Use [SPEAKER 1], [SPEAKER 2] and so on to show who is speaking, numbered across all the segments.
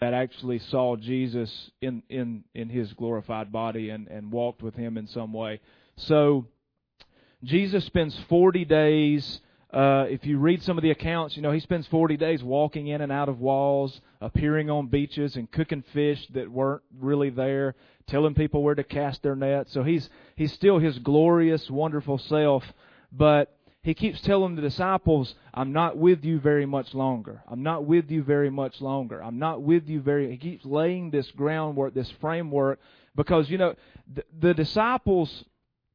[SPEAKER 1] that actually saw Jesus in his glorified body and walked with him in some way. So Jesus spends 40 days, if you read some of the accounts, he spends 40 days walking in and out of walls, appearing on beaches and cooking fish that weren't really there, telling people where to cast their nets. So he's still his glorious, wonderful self, but he keeps telling the disciples, I'm not with you very much longer. I'm not with you very much longer. I'm not with you very... He keeps laying this groundwork, this framework, because, the disciples...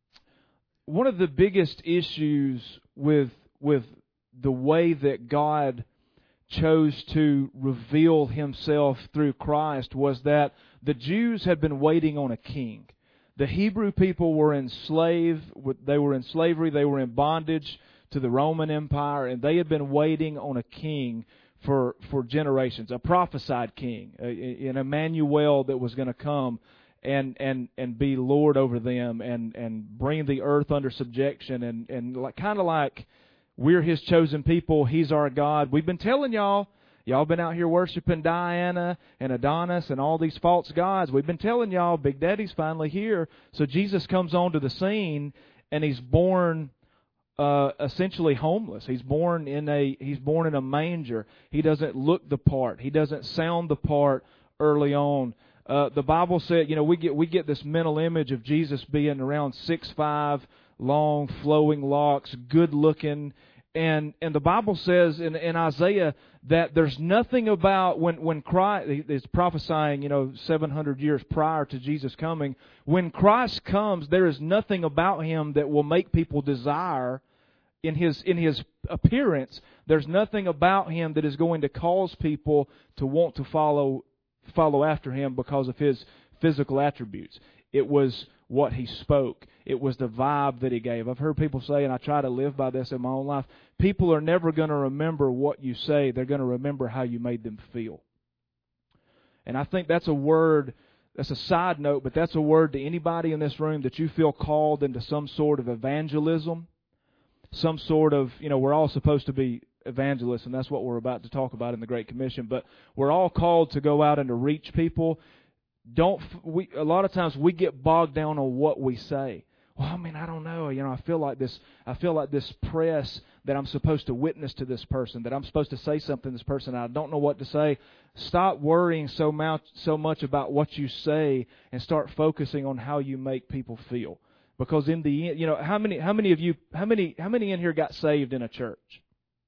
[SPEAKER 1] One of the biggest issues with the way that God chose to reveal himself through Christ was that the Jews had been waiting on a king. The Hebrew people were enslaved. They were in slavery. They were in bondage to the Roman Empire, and they had been waiting on a king for generations, a prophesied king, an Emmanuel that was going to come and be Lord over them and bring the earth under subjection and kind of like we're His chosen people. He's our God. We've been telling y'all been out here worshiping Diana and Adonis and all these false gods. We've been telling y'all Big Daddy's finally here. So Jesus comes onto the scene and He's born essentially homeless. He's born in a manger. He doesn't look the part. He doesn't sound the part early on. The Bible said, we get this mental image of Jesus being around 6'5", long, flowing locks, good looking, and the Bible says in Isaiah that there's nothing about when Christ is prophesying, 700 years prior to Jesus coming. When Christ comes, there is nothing about Him that will make people desire in His appearance. There's nothing about Him that is going to cause people to want to follow after Him because of His physical attributes. It was what He spoke. It was the vibe that He gave. I've heard people say, and I try to live by this in my own life, people are never going to remember what you say. They're going to remember how you made them feel. And I think that's a word, that's a side note, but that's a word to anybody in this room that you feel called into some sort of evangelism, some sort of, we're all supposed to be evangelists, and that's what we're about to talk about in the Great Commission. But we're all called to go out and to reach people. A lot of times we get bogged down on what we say. Well, I don't know. I feel like this press that I'm supposed to witness to this person, that I'm supposed to say something to this person. I don't know what to say. Stop worrying so much about what you say and start focusing on how you make people feel. Because in the end, how many in here got saved in a church?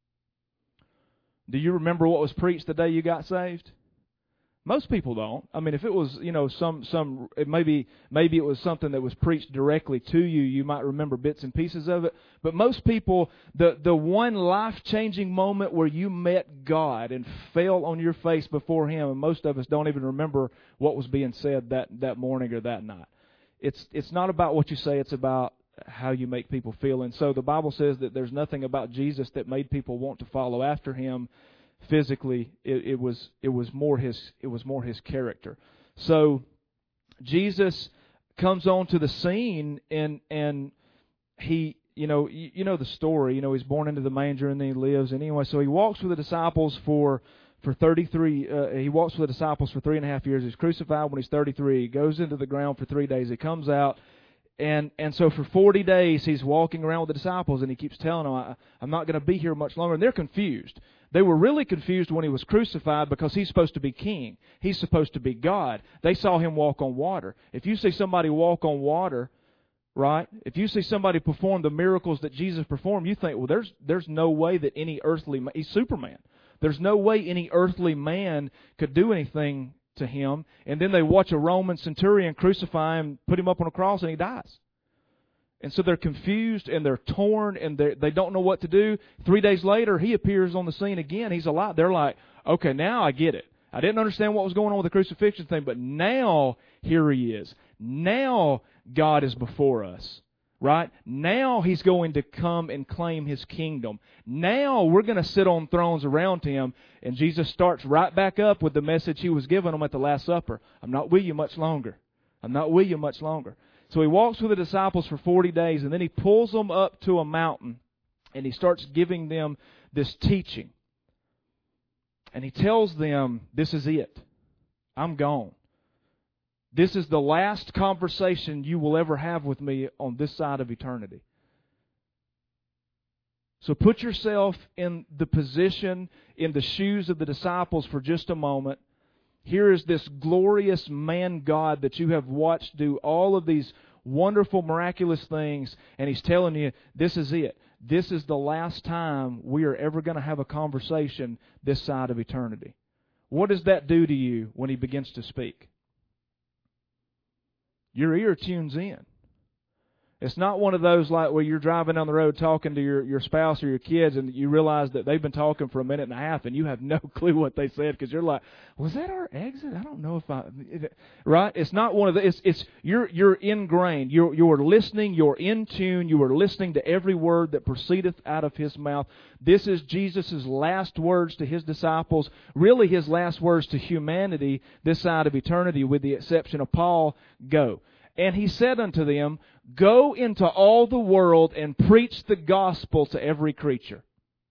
[SPEAKER 1] Do you remember what was preached the day you got saved? Most people don't. If it was, maybe it was something that was preached directly to you, you might remember bits and pieces of it. But most people, the one life-changing moment where you met God and fell on your face before Him, and most of us don't even remember what was being said that morning or that night. It's not about what you say, it's about how you make people feel. And so the Bible says that there's nothing about Jesus that made people want to follow after Him physically. It was more His character. So Jesus comes onto the scene and He, the story, He's born into the manger and then He lives. And anyway, so He walks with the disciples for 33, He walks with the disciples for 3.5 years. He's crucified when He's 33. He goes into the ground for 3 days. He comes out. And so for 40 days, He's walking around with the disciples, and He keeps telling them, I'm not going to be here much longer. And they're confused. They were really confused when He was crucified because He's supposed to be king. He's supposed to be God. They saw Him walk on water. If you see somebody walk on water, right? If you see somebody perform the miracles that Jesus performed, you think, well, there's no way that any earthly man, He's Superman. There's no way any earthly man could do anything to Him. And then they watch a Roman centurion crucify Him, put Him up on a cross, and He dies. And so they're confused and they're torn and they don't know what to do. 3 days later, He appears on the scene again. He's alive. They're like, okay, now I get it. I didn't understand what was going on with the crucifixion thing, but now here He is. Now God is before us. Right? Now He's going to come and claim His kingdom. Now we're going to sit on thrones around Him. And Jesus starts right back up with the message He was giving them at the Last Supper. I'm not with you much longer. I'm not with you much longer. So He walks with the disciples for 40 days, and then He pulls them up to a mountain, and He starts giving them this teaching. And He tells them, this is it. I'm gone. This is the last conversation you will ever have with me on this side of eternity. So put yourself in the position, in the shoes of the disciples for just a moment. Here is this glorious man God that you have watched do all of these wonderful, miraculous things, and He's telling you, this is it. This is the last time we are ever going to have a conversation this side of eternity. What does that do to you when He begins to speak? Your ear tunes in. It's not one of those like where you're driving down the road talking to your spouse or your kids and you realize that they've been talking for a minute and a half and you have no clue what they said because you're like, was that our exit? I don't know if I... Right? It's not one of the... It's you're ingrained. You're listening. You're in tune. You are listening to every word that proceedeth out of His mouth. This is Jesus' last words to His disciples. Really His last words to humanity this side of eternity with the exception of Paul. Go. And He said unto them, Go into all the world and preach the gospel to every creature.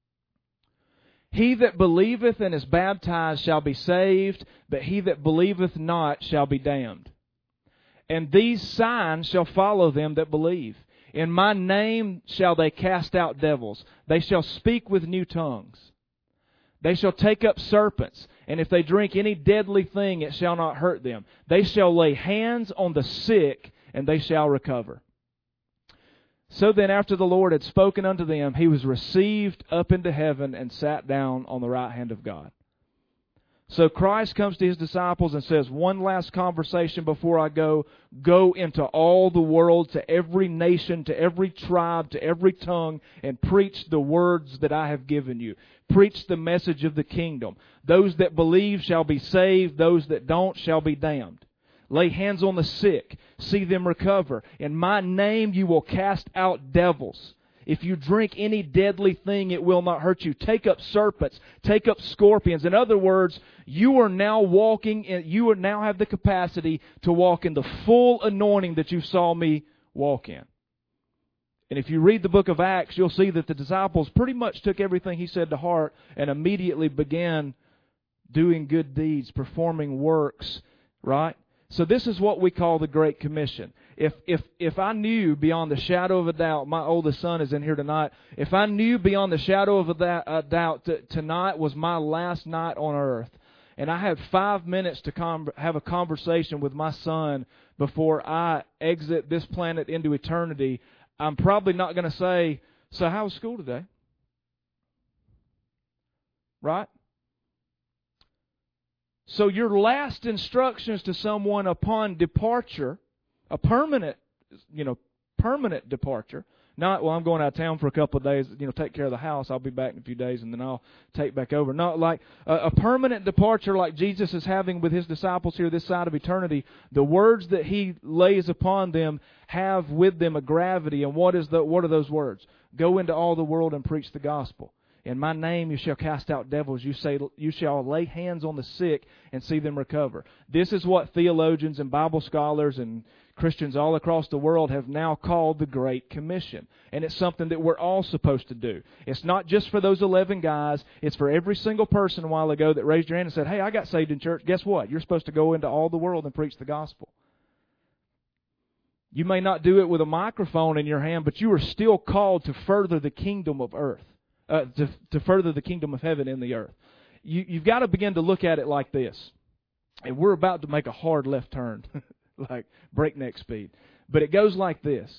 [SPEAKER 1] He that believeth and is baptized shall be saved, but he that believeth not shall be damned. And these signs shall follow them that believe. In my name shall they cast out devils. They shall speak with new tongues. They shall take up serpents, and if they drink any deadly thing, it shall not hurt them. They shall lay hands on the sick, and they shall recover. So then, after the Lord had spoken unto them, He was received up into heaven and sat down on the right hand of God. So Christ comes to His disciples and says, one last conversation before I go. Go into all the world, to every nation, to every tribe, to every tongue, and preach the words that I have given you. Preach the message of the kingdom. Those that believe shall be saved. Those that don't shall be damned. Lay hands on the sick. See them recover. In my name you will cast out devils. If you drink any deadly thing, it will not hurt you. Take up serpents. Take up scorpions. In other words, you are now walking, you now have the capacity to walk in the full anointing that you saw me walk in. And if you read the book of Acts, you'll see that the disciples pretty much took everything He said to heart and immediately began doing good deeds, performing works, right? So this is what we call the Great Commission. If I knew beyond the shadow of a doubt, my oldest son is in here tonight, if I knew beyond the shadow of a doubt that tonight was my last night on earth, and I had 5 minutes to have a conversation with my son before I exit this planet into eternity, I'm probably not going to say, so how was school today? Right? So your last instructions to someone upon departure, a permanent departure, not, well, I'm going out of town for a couple of days, take care of the house, I'll be back in a few days, and then I'll take back over. Not like a permanent departure like Jesus is having with His disciples here this side of eternity. The words that He lays upon them have with them a gravity. And what are those words? Go into all the world and preach the gospel. In my name you shall cast out devils. You shall lay hands on the sick and see them recover. This is what theologians and Bible scholars and Christians all across the world have now called the Great Commission. And it's something that we're all supposed to do. It's not just for those 11 guys. It's for every single person a while ago that raised your hand and said, hey, I got saved in church. Guess what? You're supposed to go into all the world and preach the gospel. You may not do it with a microphone in your hand, but you are still called to further the kingdom of earth. To further the kingdom of heaven in the earth. You've got to begin to look at it like this. And we're about to make a hard left turn, like breakneck speed. But it goes like this.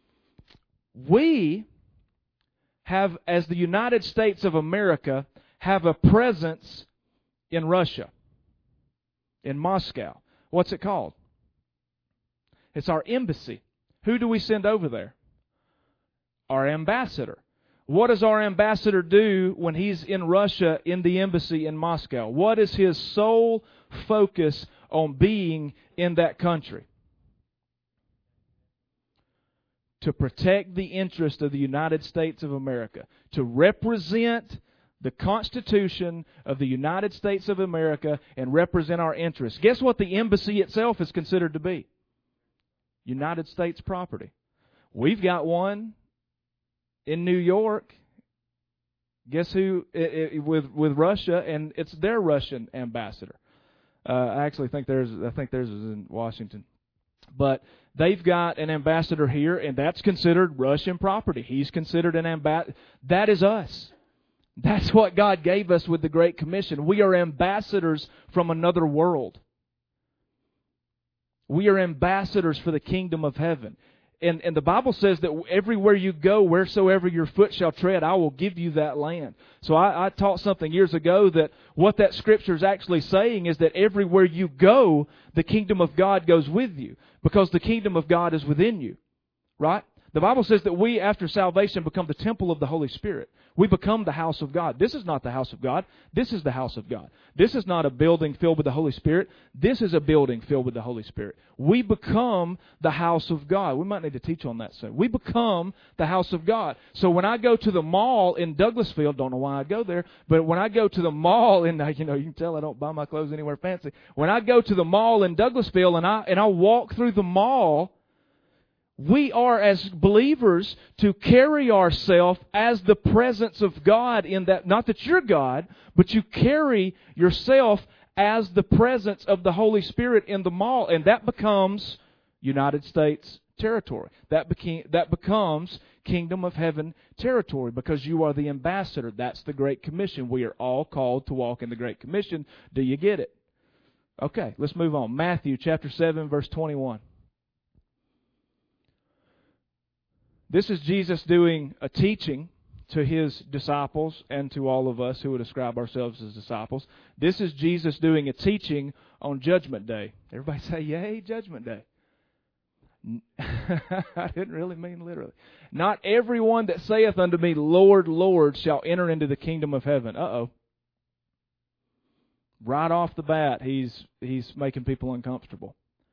[SPEAKER 1] We have, as the United States of America, have a presence in Russia, in Moscow. What's it called? It's our embassy. Who do we send over there? Our ambassador. What does our ambassador do when he's in Russia in the embassy in Moscow? What is his sole focus on being in that country? To protect the interest of the United States of America. To represent the Constitution of the United States of America and represent our interests. Guess what the embassy itself is considered to be? United States property. We've got one in New York. Guess who? With Russia, and it's their Russian ambassador. I actually think theirs is in Washington. But they've got an ambassador here, and that's considered Russian property. He's considered an ambassador. That is us. That's what God gave us with the Great Commission. We are ambassadors from another world. We are ambassadors for the kingdom of heaven. And the Bible says that everywhere you go, wheresoever your foot shall tread, I will give you that land. So I taught something years ago that what that Scripture is actually saying is that everywhere you go, the kingdom of God goes with you. Because the kingdom of God is within you. Right? The Bible says that we, after salvation, become the temple of the Holy Spirit. We become the house of God. This is not the house of God. This is the house of God. This is not a building filled with the Holy Spirit. This is a building filled with the Holy Spirit. We become the house of God. We might need to teach on that soon. We become the house of God. So when I go to the mall in Douglasville, don't know why I go there, but when I go to the mall in, you can tell I don't buy my clothes anywhere fancy. When I go to the mall in Douglasville and I walk through the mall, we are, as believers, to carry ourselves as the presence of God in that, not that you're God, but you carry yourself as the presence of the Holy Spirit in the mall, and that becomes United States territory. That becomes Kingdom of Heaven territory because you are the ambassador. That's the Great Commission. We are all called to walk in the Great Commission. Do you get it? Okay, let's move on. Matthew chapter 7, verse 21. This is Jesus doing a teaching to His disciples and to all of us who would describe ourselves as disciples. This is Jesus doing a teaching on Judgment Day. Everybody say, yay, Judgment Day. I didn't really mean literally. Not everyone that saith unto me, Lord, Lord, shall enter into the kingdom of heaven. Uh-oh. Right off the bat, he's making people uncomfortable.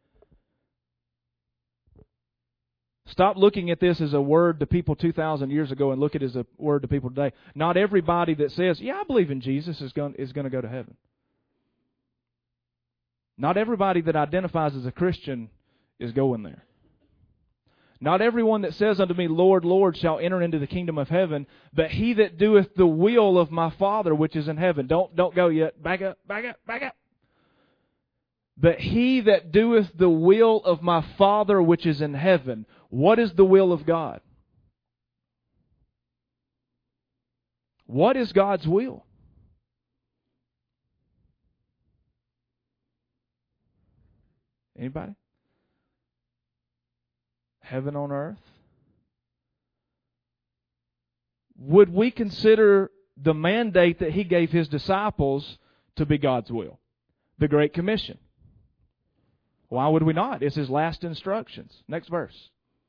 [SPEAKER 1] Stop looking at this as a word to people 2,000 years ago and look at it as a word to people today. Not everybody that says, yeah, I believe in Jesus is going to go to heaven. Not everybody that identifies as a Christian is going there. Not everyone that says unto me, Lord, Lord, shall enter into the kingdom of heaven, but he that doeth the will of my Father which is in heaven. Don't go yet. Back up. But he that doeth the will of my Father which is in heaven. What is the will of God? What is God's will? Anybody? Heaven on earth? Would we consider the mandate that He gave His disciples to be God's will? The Great Commission. Why would we not? It's His last instructions. Next verse.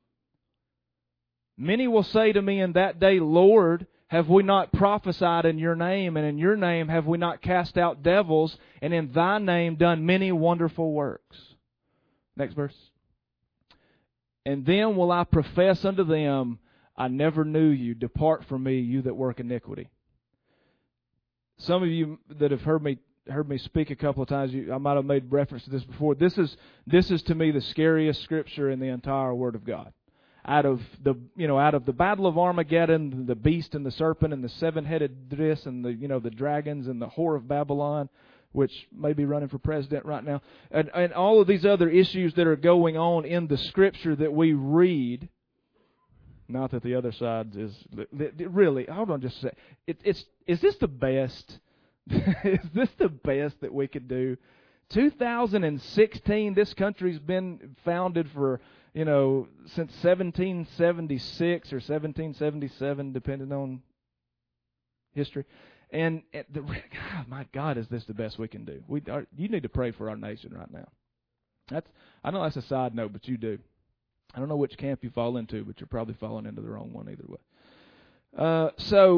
[SPEAKER 1] Many will say to me in that day, Lord, have we not prophesied in your name, and in your name have we not cast out devils, and in thy name done many wonderful works? Next verse. And then will I profess unto them, I never knew you. Depart from me, you that work iniquity. Some of you that have heard me speak a couple of times, I might have made reference to this before. This is to me the scariest scripture in the entire Word of God. Out of the battle of Armageddon, the beast and the serpent and the seven-headed this and the dragons and the whore of Babylon, which may be running for president right now, and all of these other issues that are going on in the scripture that we read. Not that the other side is really. Hold on, just a sec. Is this the best? Is this the best that we could do? 2016. This country's been founded for since 1776 or 1777, depending on history. And my God, is this the best we can do? You need to pray for our nation right now. I know that's a side note, but you do. I don't know which camp you fall into, but you're probably falling into the wrong one either way.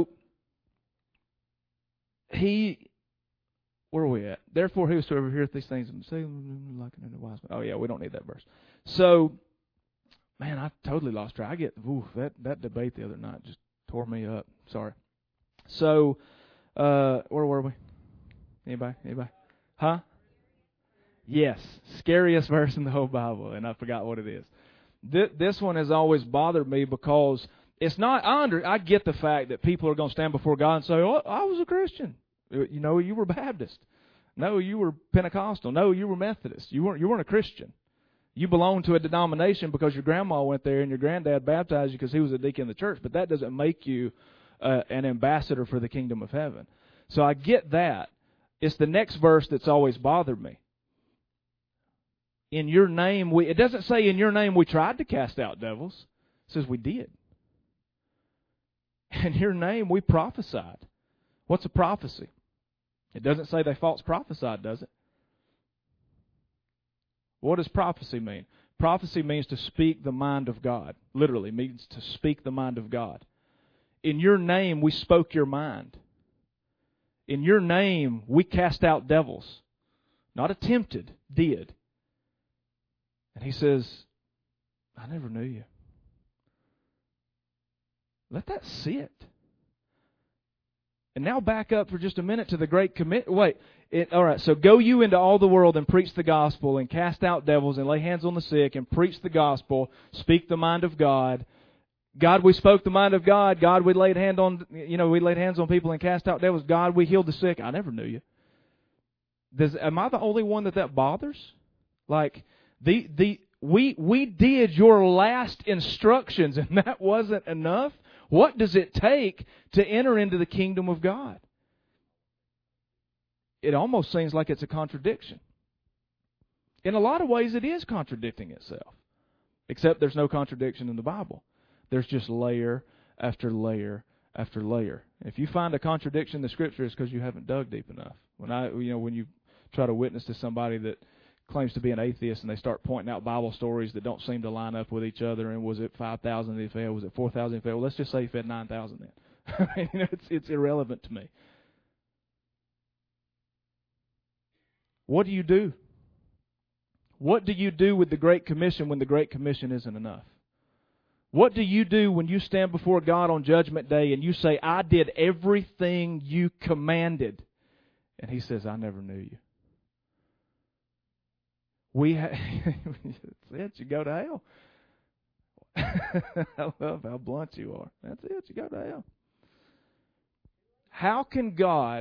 [SPEAKER 1] Where are we at? Therefore, whosoever heareth these things and say, like unto wise men. Oh yeah, we don't need that verse. So, man, I totally lost track. That debate the other night just tore me up. Sorry. So, where were we? Anybody? Huh? Yes, scariest verse in the whole Bible, and I forgot what it is. This one has always bothered me because it's not. I get the fact that people are going to stand before God and say, "Oh, I was a Christian." You were Baptist. No, you were Pentecostal. No, you were Methodist. You weren't a Christian. You belonged to a denomination because your grandma went there and your granddad baptized you because he was a deacon in the church. But that doesn't make you an ambassador for the kingdom of heaven. So I get that. It's the next verse that's always bothered me. In your name, it doesn't say in your name we tried to cast out devils. It says we did. In your name we prophesied. What's a prophecy? It doesn't say they false prophesied, does it? What does prophecy mean? Prophecy means to speak the mind of God. Literally means to speak the mind of God. In your name we spoke your mind. In your name we cast out devils. Not attempted, did. And he says, I never knew you. Let that sit. And now back up for just a minute to the Great Commission. All right, so go you into all the world and preach the gospel and cast out devils and lay hands on the sick and preach the gospel, speak the mind of God. God, we spoke the mind of God. God, we laid hands on people and cast out devils. God, we healed the sick. I never knew you. Am I the only one that bothers? Like, we did your last instructions and that wasn't enough? What does it take to enter into the kingdom of God? It almost seems like it's a contradiction. In a lot of ways, it is contradicting itself. Except there's no contradiction in the Bible. There's just layer after layer after layer. If you find a contradiction in the Scripture, it's because you haven't dug deep enough. When you try to witness to somebody that claims to be an atheist and they start pointing out Bible stories that don't seem to line up with each other, and was it 5,000 he fed? Was it 4,000 he fed? Well, let's just say he fed 9,000 then. It's irrelevant to me. What do you do? What do you do with the Great Commission when the Great Commission isn't enough? What do you do when you stand before God on Judgment Day and you say, I did everything you commanded? And He says, I never knew you. That's it, you go to hell. I love how blunt you are. That's it, you go to hell. How can God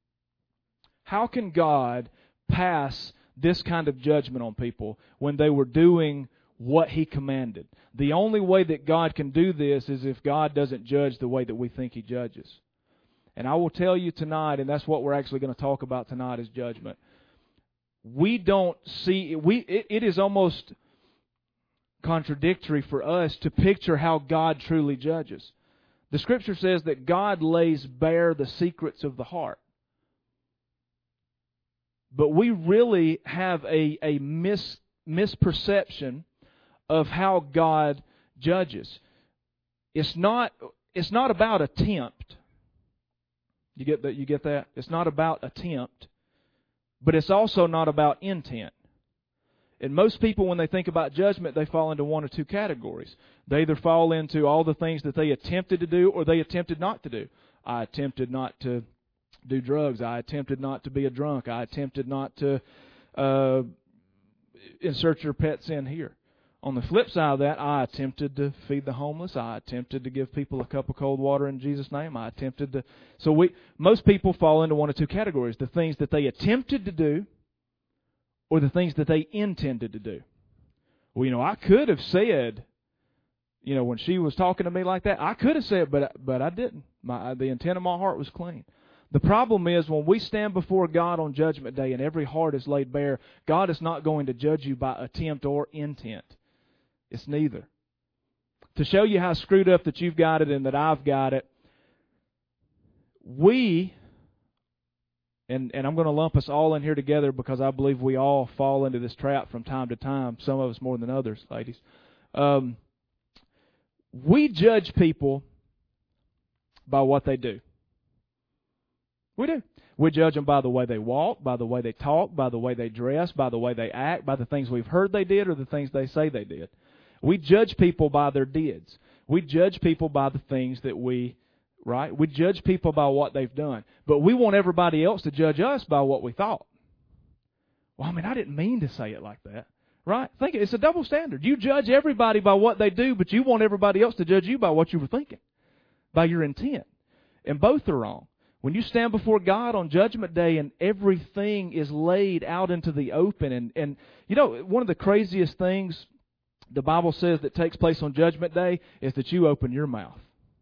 [SPEAKER 1] pass this kind of judgment on people when they were doing what He commanded? The only way that God can do this is if God doesn't judge the way that we think He judges. And I will tell you tonight, and that's what we're actually going to talk about tonight, is judgment. We don't see, it is almost contradictory for us to picture how God truly judges. The Scripture says that God lays bare the secrets of the heart. But we really have a misperception of how God judges. It's not about attempt. You get that? It's not about attempt. But it's also not about intent. And most people, when they think about judgment, they fall into one or two categories. They either fall into all the things that they attempted to do or they attempted not to do. I attempted not to do drugs. I attempted not to be a drunk. I attempted not to insert your pet sin here. On the flip side of that, I attempted to feed the homeless. I attempted to give people a cup of cold water in Jesus' name. I attempted to... So most people fall into one or two categories. The things that they attempted to do or the things that they intended to do. Well, I could have said, when she was talking to me like that, I could have said, but I didn't. The intent of my heart was clean. The problem is when we stand before God on Judgment Day and every heart is laid bare, God is not going to judge you by attempt or intent. It's neither. To show you how screwed up that you've got it and that I've got it, and I'm going to lump us all in here together because I believe we all fall into this trap from time to time, some of us more than others, ladies. We judge people by what they do. We do. We judge them by the way they walk, by the way they talk, by the way they dress, by the way they act, by the things we've heard they did or the things they say they did. We judge people by their deeds. We judge people by the things that we judge people by what they've done. But we want everybody else to judge us by what we thought. Well, I didn't mean to say it like that. Right? Think it's a double standard. You judge everybody by what they do, but you want everybody else to judge you by what you were thinking, by your intent. And both are wrong. When you stand before God on Judgment Day and everything is laid out into the open, and you know, one of the craziest things the Bible says that takes place on Judgment Day is that you open your mouth.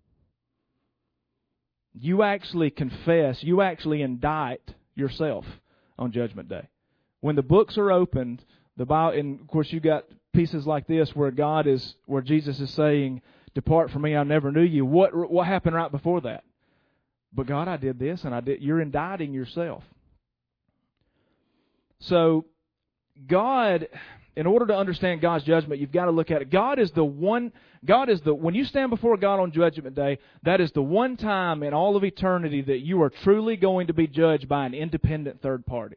[SPEAKER 1] You actually confess, you actually indict yourself on Judgment Day. When the books are opened, the Bible, and of course you got pieces like this where Jesus is saying, "Depart from me, I never knew you." What happened right before that? But God, I did this, and I did. You're indicting yourself. So, God, in order to understand God's judgment, you've got to look at it. When you stand before God on Judgment Day, that is the one time in all of eternity that you are truly going to be judged by an independent third party.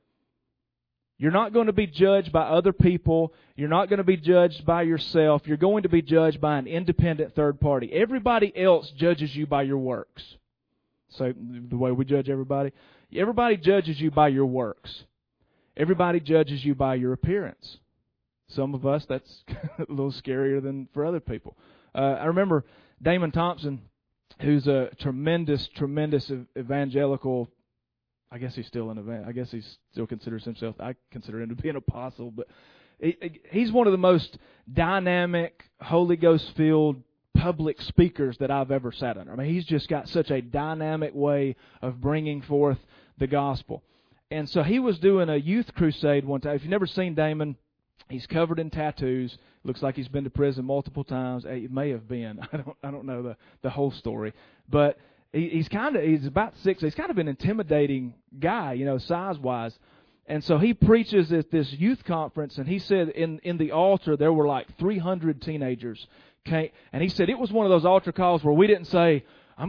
[SPEAKER 1] You're not going to be judged by other people. You're not going to be judged by yourself. You're going to be judged by an independent third party. Everybody else judges you by your works. So the way we judge everybody. Everybody judges you by your works. Everybody judges you by your appearance. Some of us, that's a little scarier than for other people. I remember Damon Thompson, who's a tremendous evangelical. I guess he's still I guess he still considers himself. I consider him to be an apostle, but he's one of the most dynamic, Holy Ghost-filled public speakers that I've ever sat under. I mean, he's just got such a dynamic way of bringing forth the gospel. And so he was doing a youth crusade one time. If you've never seen Damon, he's covered in tattoos. Looks like he's been to prison multiple times. It may have been. I don't know the whole story, but he's about 6. He's kind of an intimidating guy, you know, size-wise. And so he preaches at this youth conference, and he said in the altar there were like 300 teenagers. And he said it was one of those altar calls where we didn't say,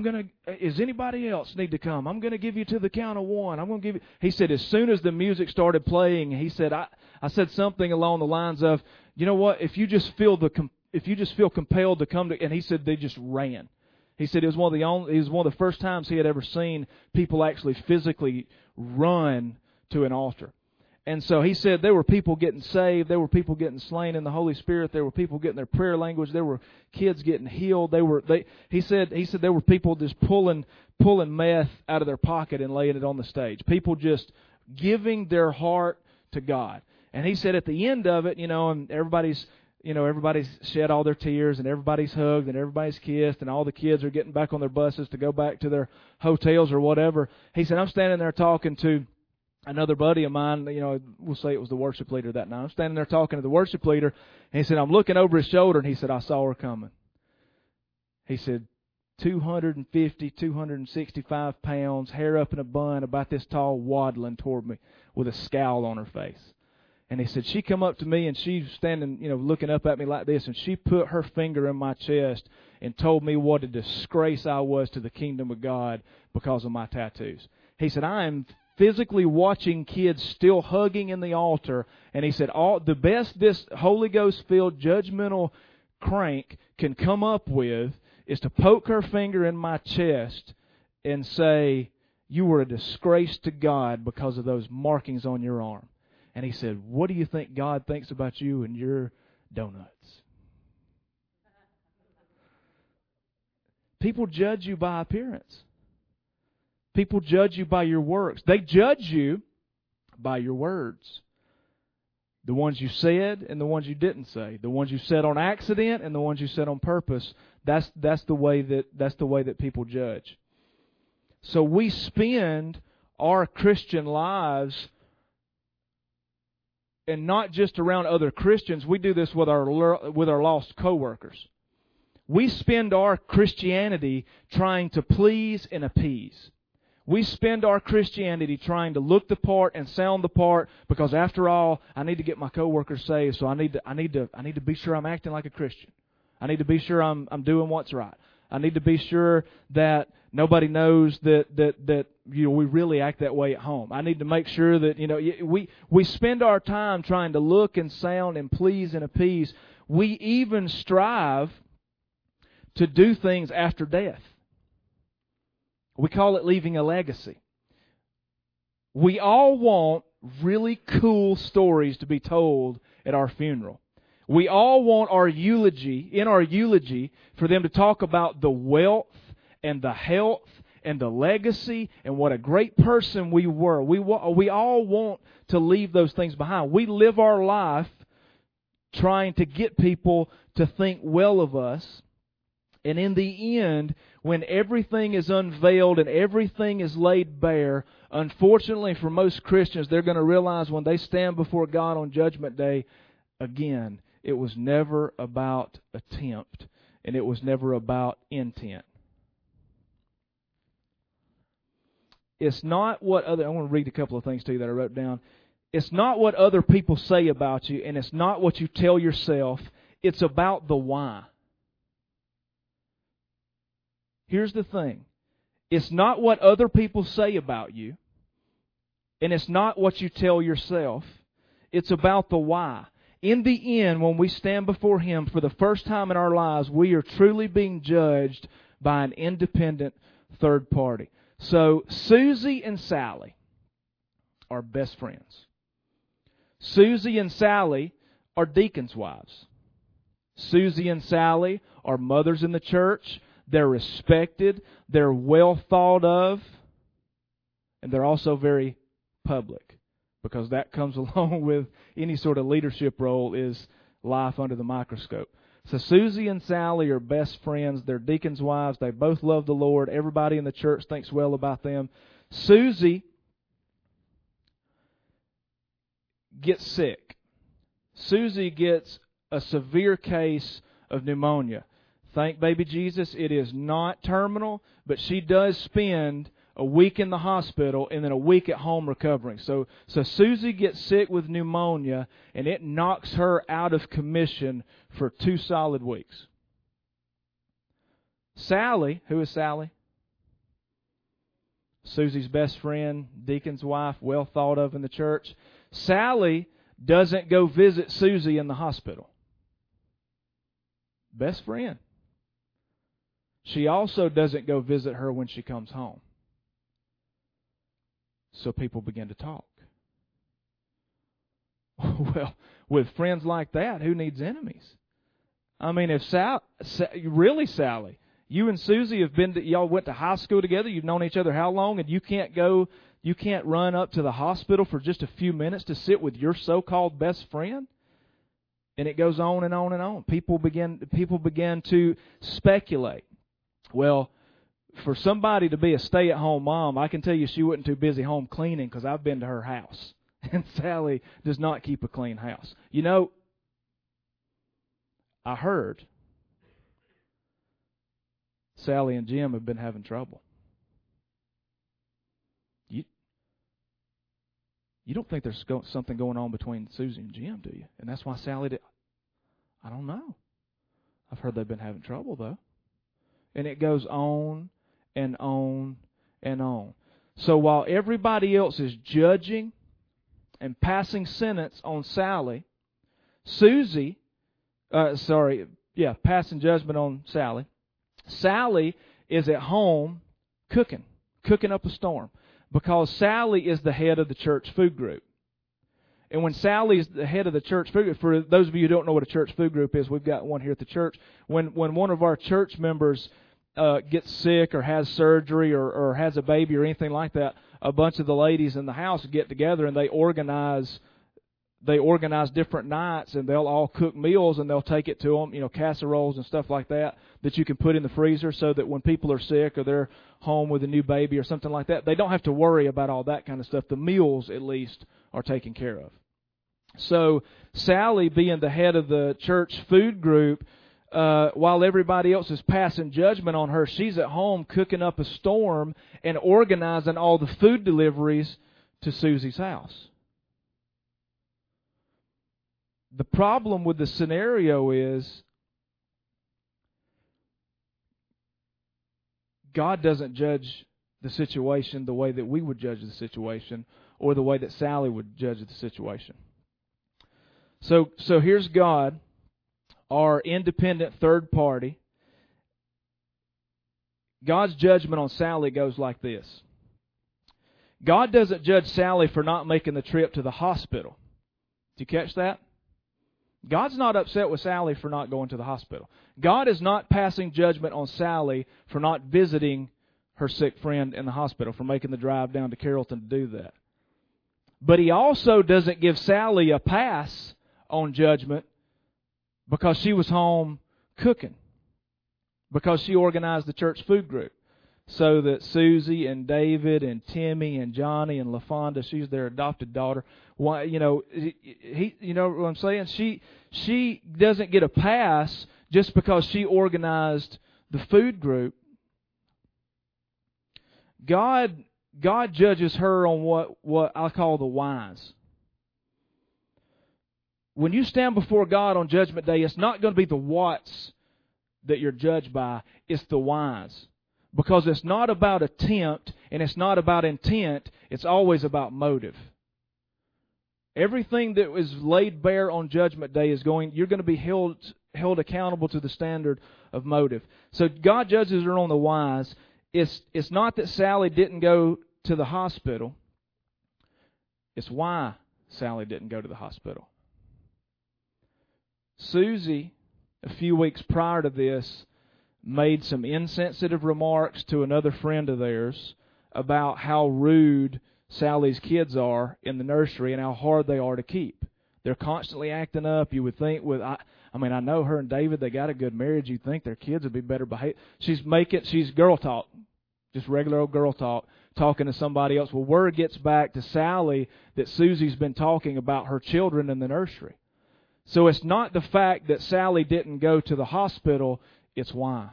[SPEAKER 1] is anybody else need to come? I'm going to give you to the count of 1. I'm going to give you. He said as soon as the music started playing, he said, I said something along the lines of, you know what, if you just feel compelled to come to, and he said they just ran. He said it was one of the first times he had ever seen people actually physically run to an altar. And so he said there were people getting saved, there were people getting slain in the Holy Spirit, there were people getting their prayer language, there were kids getting healed. He said there were people just pulling meth out of their pocket and laying it on the stage. People just giving their heart to God. And he said at the end of it, and everybody's shed all their tears, and everybody's hugged, and everybody's kissed, and all the kids are getting back on their buses to go back to their hotels or whatever. He said, I'm standing there talking to another buddy of mine, we'll say it was the worship leader that night. I'm standing there talking to the worship leader, and he said, I'm looking over his shoulder, and he said, I saw her coming. He said, 250, 265 pounds, hair up in a bun, about this tall, waddling toward me with a scowl on her face. And he said, she come up to me, and she's standing, looking up at me like this, and she put her finger in my chest and told me what a disgrace I was to the kingdom of God because of my tattoos. He said, I am physically watching kids still hugging in the altar, and he said, the best this Holy Ghost-filled judgmental crank can come up with is to poke her finger in my chest and say, you were a disgrace to God because of those markings on your arm. And he said, what do you think God thinks about you and your donuts? People judge you by appearance. People judge you by your works. They judge you by your words. The ones you said and the ones you didn't say. The ones you said on accident and the ones you said on purpose. That's the way that people judge. So we spend our Christian lives, and not just around other Christians. We do this with our lost coworkers. We spend our Christianity trying to please and appease. We spend our Christianity trying to look the part and sound the part, because after all, I need to get my coworkers saved, so I need to be sure I'm acting like a Christian. I need to be sure I'm doing what's right. I need to be sure that nobody knows that we really act that way at home. I need to make sure that we spend our time trying to look and sound and please and appease. We even strive to do things after death. We call it leaving a legacy. We all want really cool stories to be told at our funeral. We all want in our eulogy, for them to talk about the wealth and the health and the legacy and what a great person we were. We all want to leave those things behind. We live our life trying to get people to think well of us. And in the end, when everything is unveiled and everything is laid bare, unfortunately for most Christians, they're going to realize when they stand before God on Judgment Day, again, it was never about attempt, and it was never about intent. It's not what other... I want to read a couple of things to you that I wrote down. It's not what other people say about you, and it's not what you tell yourself. It's about the why. Here's the thing. It's not what other people say about you, and it's not what you tell yourself. It's about the why. In the end, when we stand before Him for the first time in our lives, we are truly being judged by an independent third party. So, Susie and Sally are best friends. Susie and Sally are deacons' wives. Susie and Sally are mothers in the church. They're respected, they're well thought of, and they're also very public, because that comes along with any sort of leadership role, is life under the microscope. So Susie and Sally are best friends. They're deacons' wives. They both love the Lord. Everybody in the church thinks well about them. Susie gets sick. Susie gets a severe case of pneumonia. Thank baby Jesus, it is not terminal, but she does spend a week in the hospital and then a week at home recovering. So Susie gets sick with pneumonia, and it knocks her out of commission for 2 solid weeks. Sally, who is Sally? Susie's best friend, deacon's wife, well thought of in the church. Sally doesn't go visit Susie in the hospital. Best friend. She also doesn't go visit her when she comes home. So people begin to talk. Well, with friends like that, who needs enemies? I mean, if really, Sally, you and Susie have y'all went to high school together, you've known each other how long, and you can't run up to the hospital for just a few minutes to sit with your so-called best friend? And it goes on and on and on. People begin to speculate. Well, for somebody to be a stay-at-home mom, I can tell you she wasn't too busy home cleaning, because I've been to her house. And Sally does not keep a clean house. You know, I heard Sally and Jim have been having trouble. You don't think there's something going on between Susie and Jim, do you? And that's why Sally did. I don't know. I've heard they've been having trouble, though. And it goes on and on and on. So while everybody else is judging and passing sentence on Sally, passing judgment on Sally, Sally is at home cooking up a storm, because Sally is the head of the church food group. And when Sally is the head of the church food group, for those of you who don't know what a church food group is, we've got one here at the church. When one of our church members gets sick or has surgery or has a baby or anything like that, a bunch of the ladies in the house get together and they organize different nights, and they'll all cook meals and they'll take it to them, casseroles and stuff like that you can put in the freezer, so that when people are sick or they're home with a new baby or something like that, they don't have to worry about all that kind of stuff. The meals, at least, are taken care of. So Sally, being the head of the church food group, while everybody else is passing judgment on her, she's at home cooking up a storm and organizing all the food deliveries to Susie's house. The problem with the scenario is God doesn't judge the situation the way that we would judge the situation, or the way that Sally would judge the situation. So here's God, our independent third party. God's judgment on Sally goes like this. God doesn't judge Sally for not making the trip to the hospital. Did you catch that? God's not upset with Sally for not going to the hospital. God is not passing judgment on Sally for not visiting her sick friend in the hospital, for making the drive down to Carrollton to do that. But he also doesn't give Sally a pass on judgment because she was home cooking, because she organized the church food group, so that Susie and David and Timmy and Johnny and LaFonda, she's their adopted daughter. Why, you know what I'm saying? She doesn't get a pass just because she organized the food group. God judges her on what I call the whys. When you stand before God on Judgment Day, it's not going to be the whats that you're judged by, it's the whys. Because it's not about attempt and it's not about intent, it's always about motive. Everything that is laid bare on Judgment Day you're going to be held accountable to the standard of motive. So God judges her on the whys. It's not that Sally didn't go to the hospital. It's why Sally didn't go to the hospital. Susie, a few weeks prior to this, made some insensitive remarks to another friend of theirs about how rude Sally's kids are in the nursery and how hard they are to keep. They're constantly acting up. You would think I know her and David, they got a good marriage. You'd think their kids would be better behaved. She's girl talk, just regular old girl talk, talking to somebody else. Well, word gets back to Sally that Susie's been talking about her children in the nursery. So it's not the fact that Sally didn't go to the hospital, it's why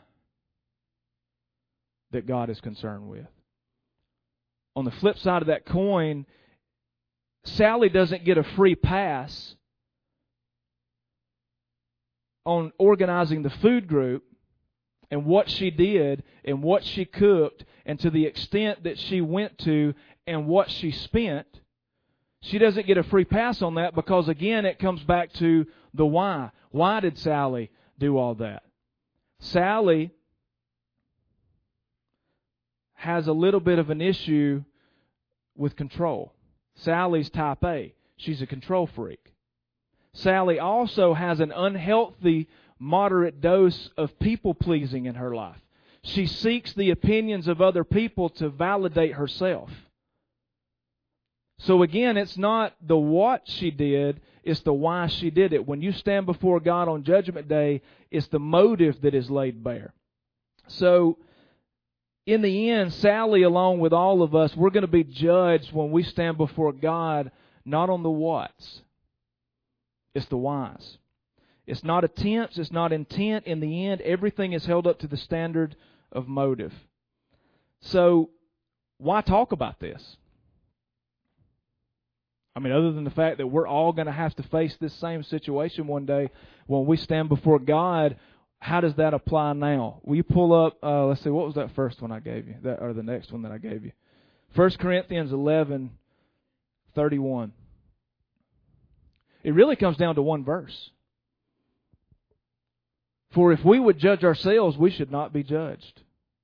[SPEAKER 1] that God is concerned with. On the flip side of that coin, Sally doesn't get a free pass on organizing the food group and what she did and what she cooked and to the extent that she went to and what she spent. She doesn't get a free pass on that because, again, it comes back to the why. Why did Sally do all that? Sally has a little bit of an issue with control. Sally's type A. She's a control freak. Sally also has an unhealthy, moderate dose of people-pleasing in her life. She seeks the opinions of other people to validate herself. So again, it's not the what she did, it's the why she did it. When you stand before God on Judgment Day, it's the motive that is laid bare. So, in the end, Sally, along with all of us, we're going to be judged when we stand before God, not on the whats. It's the whys. It's not attempts, it's not intent. In the end, everything is held up to the standard of motive. So, why talk about this? Other than the fact that we're all going to have to face this same situation one day when we stand before God, how does that apply now? Will you pull up, let's see, what was that first one I gave you? Or the next one that I gave you? 1 Corinthians 11:31. It really comes down to one verse. For if we would judge ourselves, we should not be judged.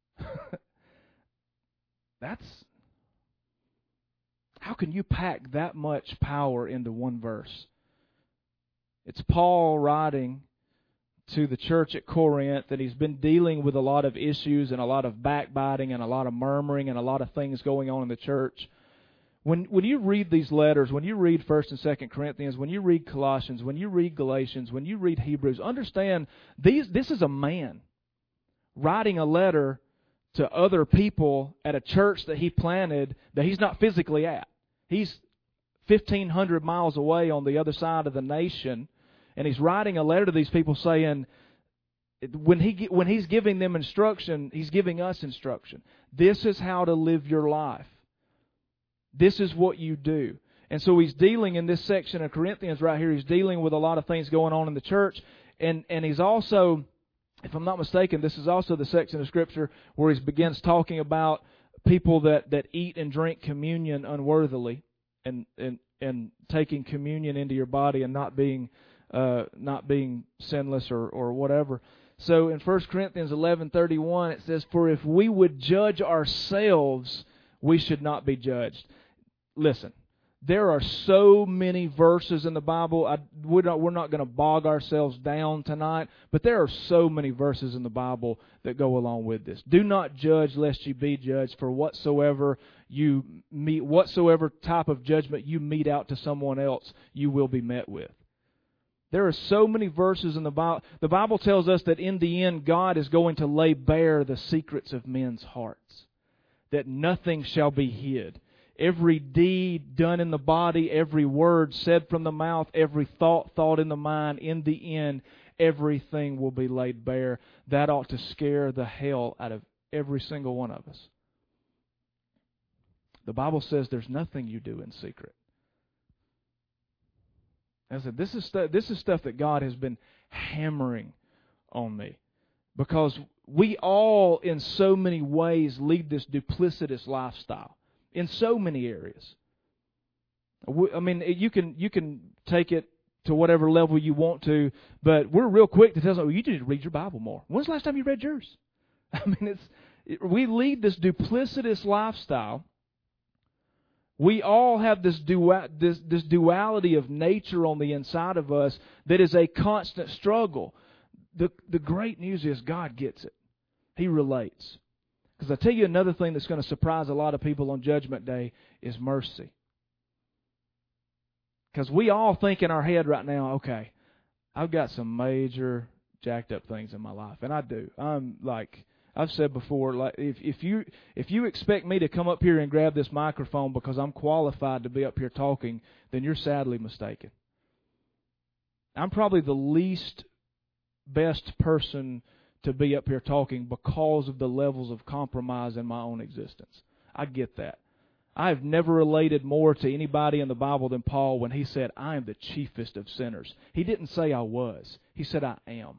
[SPEAKER 1] How can you pack that much power into one verse? It's Paul writing to the church at Corinth, and he's been dealing with a lot of issues and a lot of backbiting and a lot of murmuring and a lot of things going on in the church. When you read these letters, when you read 1 and 2 Corinthians, when you read Colossians, when you read Galatians, when you read Hebrews, understand this is a man writing a letter to other people at a church that he planted that he's not physically at. He's 1,500 miles away on the other side of the nation, and he's writing a letter to these people saying, when he's giving them instruction, he's giving us instruction. This is how to live your life. This is what you do. And so he's dealing in this section of Corinthians right here, he's dealing with a lot of things going on in the church, and he's also, if I'm not mistaken, this is also the section of Scripture where he begins talking about people that eat and drink communion unworthily and taking communion into your body and not being sinless or whatever. So in 1 Corinthians 11:31 it says, "For if we would judge ourselves, we should not be judged." Listen, There are so many verses in the Bible. We're not going to bog ourselves down tonight, but there are so many verses in the Bible that go along with this. Do not judge lest you be judged, for whatsoever type of judgment you mete out to someone else, you will be met with. There are so many verses in the Bible. The Bible tells us that in the end, God is going to lay bare the secrets of men's hearts, that nothing shall be hid. Every deed done in the body, every word said from the mouth, every thought in the mind, in the end, everything will be laid bare. That ought to scare the hell out of every single one of us. The Bible says there's nothing you do in secret. I said, this is stuff that God has been hammering on me, because we all, in so many ways, lead this duplicitous lifestyle in so many areas. I mean, you can take it to whatever level you want to, but we're real quick to tell someone, you need to read your Bible more. When's the last time you read yours? I mean, we lead this duplicitous lifestyle. We all have this duality of nature on the inside of us that is a constant struggle. The great news is God gets it. He relates. Because I tell you, another thing that's going to surprise a lot of people on Judgment Day is mercy. Because we all think in our head right now, okay, I've got some major jacked up things in my life, and I do. I'm like, I've said before, like if you expect me to come up here and grab this microphone because I'm qualified to be up here talking, then you're sadly mistaken. I'm probably the least best person to be up here talking because of the levels of compromise in my own existence. I get that. I have never related more to anybody in the Bible than Paul when he said, I am the chiefest of sinners. He didn't say I was. He said I am.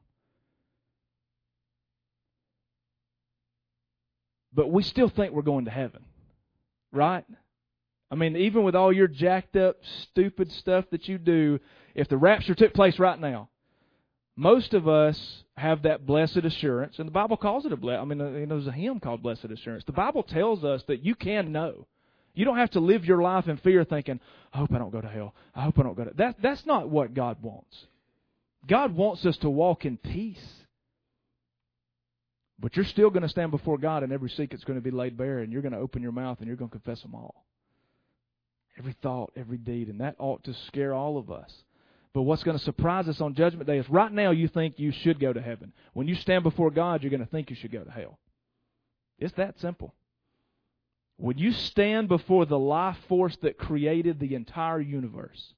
[SPEAKER 1] But we still think we're going to heaven, right? I mean, even with all your jacked up, stupid stuff that you do, if the rapture took place right now, most of us have that blessed assurance, and the Bible calls it there's a hymn called Blessed Assurance. The Bible tells us that you can know. You don't have to live your life in fear thinking, I hope I don't go to hell. I hope I don't go to hell. That's not what God wants. God wants us to walk in peace. But you're still going to stand before God, and every secret's going to be laid bare, and you're going to open your mouth, and you're going to confess them all. Every thought, every deed, and that ought to scare all of us. But what's going to surprise us on Judgment Day is right now you think you should go to heaven. When you stand before God, you're going to think you should go to hell. It's that simple. When you stand before the life force that created the entire universe,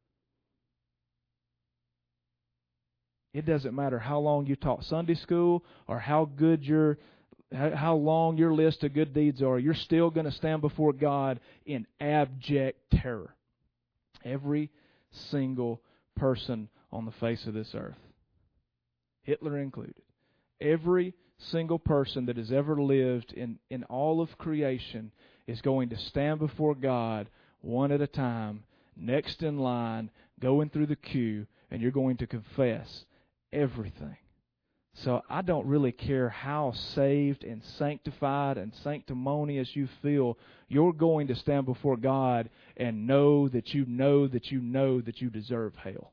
[SPEAKER 1] it doesn't matter how long you taught Sunday school or how long your list of good deeds are, you're still going to stand before God in abject terror. Every single person on the face of this earth, Hitler included. Every single person that has ever lived in all of creation is going to stand before God one at a time, next in line, going through the queue, and you're going to confess everything. So I don't really care how saved and sanctified and sanctimonious you feel, you're going to stand before God and know that you know that you know that you deserve hell.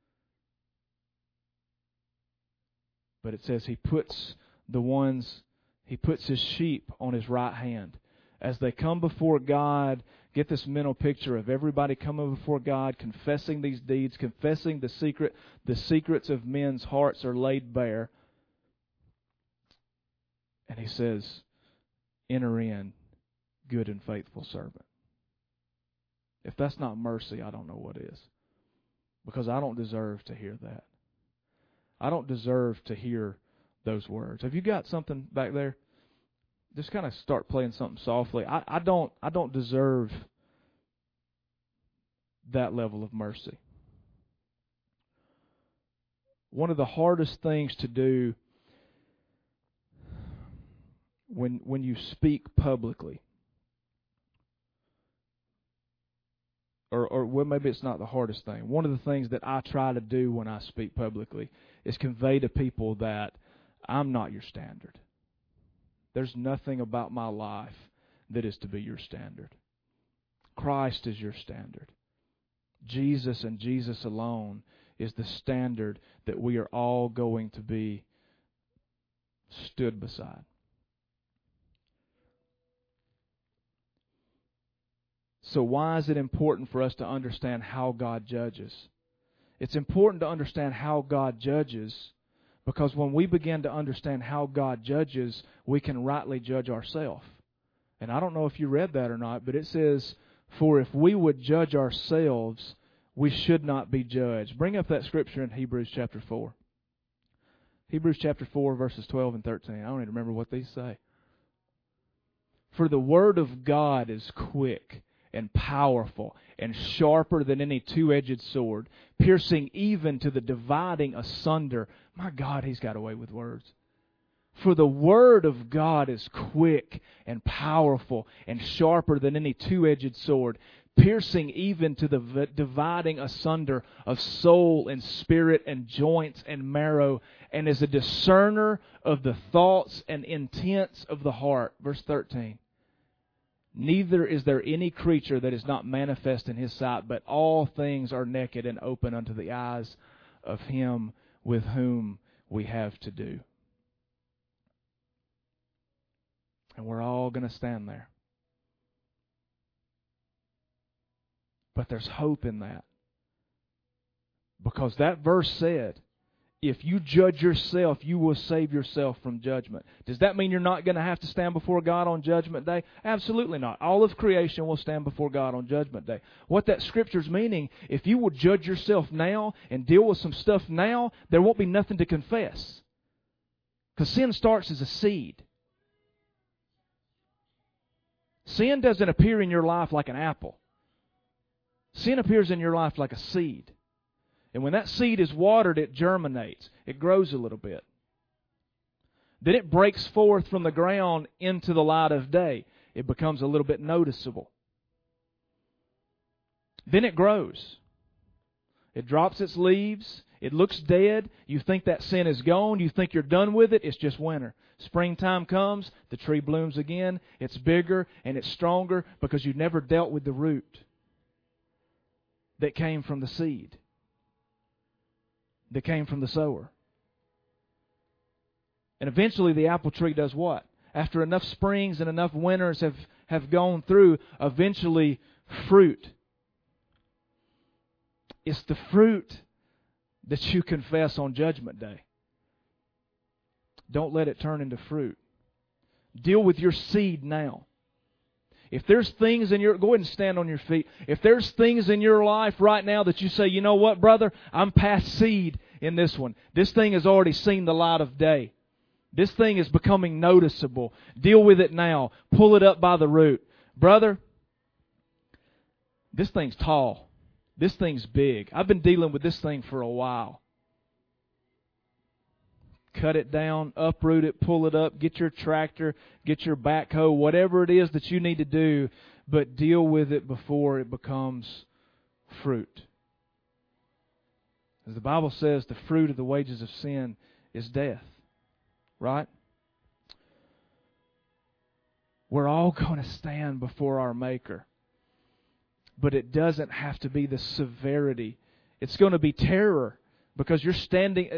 [SPEAKER 1] But it says He puts His sheep on His right hand. As they come before God, get this mental picture of everybody coming before God, confessing these deeds, confessing the secrets of men's hearts are laid bare. And He says, enter in, good and faithful servant. If that's not mercy, I don't know what is. Because I don't deserve to hear that. I don't deserve to hear those words. Have you got something back there? Just kind of start playing something softly. I don't deserve that level of mercy. One of the hardest things to do when you speak publicly, or well, maybe it's not the hardest thing. One of the things that I try to do when I speak publicly is convey to people that I'm not your standard. There's nothing about my life that is to be your standard. Christ is your standard. Jesus and Jesus alone is the standard that we are all going to be stood beside. So why is it important for us to understand how God judges? It's important to understand how God judges because when we begin to understand how God judges, we can rightly judge ourselves. And I don't know if you read that or not, but it says, "For if we would judge ourselves, we should not be judged." Bring up that scripture in Hebrews chapter 4. Hebrews chapter 4, verses 12 and 13. I don't even remember what these say. "For the word of God is quick and powerful and sharper than any two-edged sword, piercing even to the dividing asunder." My God, he's got away with words. "For the word of God is quick and powerful and sharper than any two-edged sword, piercing even to the dividing asunder of soul and spirit and joints and marrow, and is a discerner of the thoughts and intents of the heart." Verse 13. "Neither is there any creature that is not manifest in His sight, but all things are naked and open unto the eyes of Him with whom we have to do." And we're all going to stand there. But there's hope in that. Because that verse said, if you judge yourself, you will save yourself from judgment. Does that mean you're not going to have to stand before God on Judgment Day? Absolutely not. All of creation will stand before God on Judgment Day. What that Scripture's meaning, if you will judge yourself now and deal with some stuff now, there won't be nothing to confess. Because sin starts as a seed. Sin doesn't appear in your life like an apple. Sin appears in your life like a seed. And when that seed is watered, it germinates. It grows a little bit. Then it breaks forth from the ground into the light of day. It becomes a little bit noticeable. Then it grows. It drops its leaves. It looks dead. You think that sin is gone. You think you're done with it. It's just winter. Springtime comes. The tree blooms again. It's bigger and it's stronger because you never dealt with the root that came from the seed, that came from the sower. And eventually the apple tree does what? After enough springs and enough winters have gone through, eventually fruit. It's the fruit that you confess on Judgment Day. Don't let it turn into fruit. Deal with your seed now. If there's things in your... Go ahead and stand on your feet. If there's things in your life right now that you say, you know what, brother? I'm past seed in this one. This thing has already seen the light of day. This thing is becoming noticeable. Deal with it now. Pull it up by the root. Brother, this thing's tall. This thing's big. I've been dealing with this thing for a while. Cut it down, uproot it, pull it up, get your tractor, get your backhoe, whatever it is that you need to do, but deal with it before it becomes fruit. As the Bible says, the fruit of the wages of sin is death. Right? We're all going to stand before our Maker. But it doesn't have to be the severity. It's going to be terror because you're standing...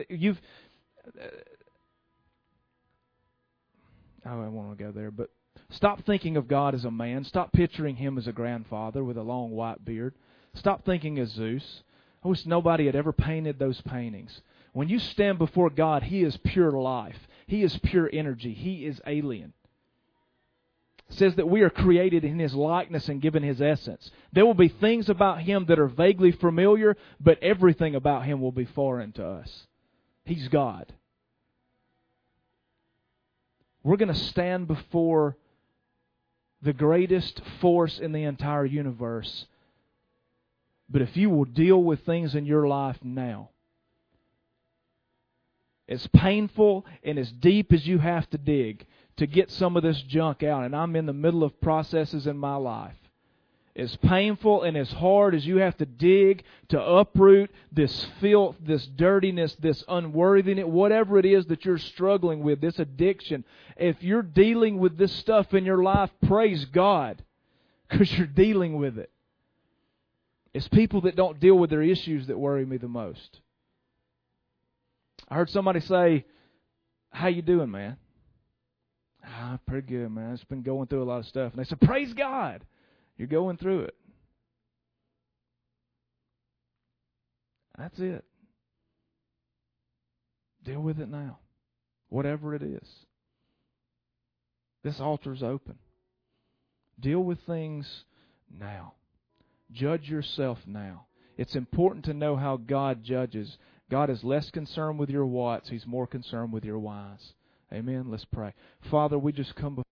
[SPEAKER 1] I don't want to go there, but stop thinking of God as a man. Stop picturing Him as a grandfather with a long white beard. Stop thinking of Zeus. I wish nobody had ever painted those paintings. When you stand before God, He is pure life. He is pure energy. He is alien. It says that we are created in His likeness and given His essence. There will be things about Him that are vaguely familiar, but everything about Him will be foreign to us. He's God. We're going to stand before the greatest force in the entire universe. But if you will deal with things in your life now, as painful and as deep as you have to dig to get some of this junk out, and I'm in the middle of processes in my life, as painful and as hard as you have to dig to uproot this filth, this dirtiness, this unworthiness, whatever it is that you're struggling with, this addiction, if you're dealing with this stuff in your life, praise God. because you're dealing with it. It's people that don't deal with their issues that worry me the most. I heard somebody say, "How you doing, man?" Pretty good, man. I've just been going through a lot of stuff. And they said, "Praise God, you're going through it." That's it. Deal with it now. Whatever it is. This altar's open. Deal with things now. Judge yourself now. It's important to know how God judges. God is less concerned with your whats. He's more concerned with your whys. Amen. Let's pray. Father, we just come before